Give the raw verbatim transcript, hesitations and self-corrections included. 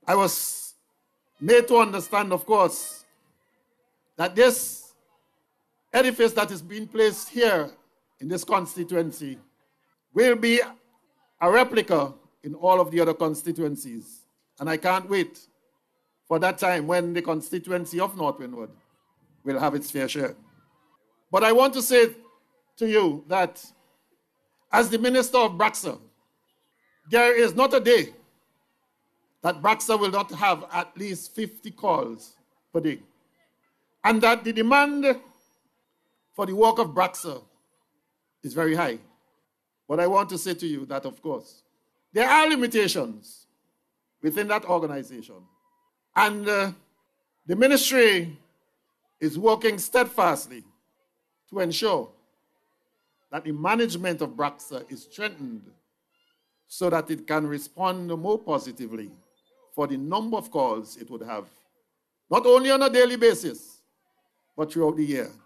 I was made to understand, of course, that this edifice that is being placed here in this constituency will be a replica in all of the other constituencies. And I can't wait for that time when the constituency of North Windward will have its fair share. But I want to say to you that as the Minister of Braxa, there is not a day that Braxa will not have at least fifty calls per day. And that the demand for the work of Braxa is very high. But I want to say to you that, of course, there are limitations within that organization. And uh, the ministry is working steadfastly to ensure that the management of Braxa is strengthened so that it can respond more positively for the number of calls it would have, not only on a daily basis, but throughout the year.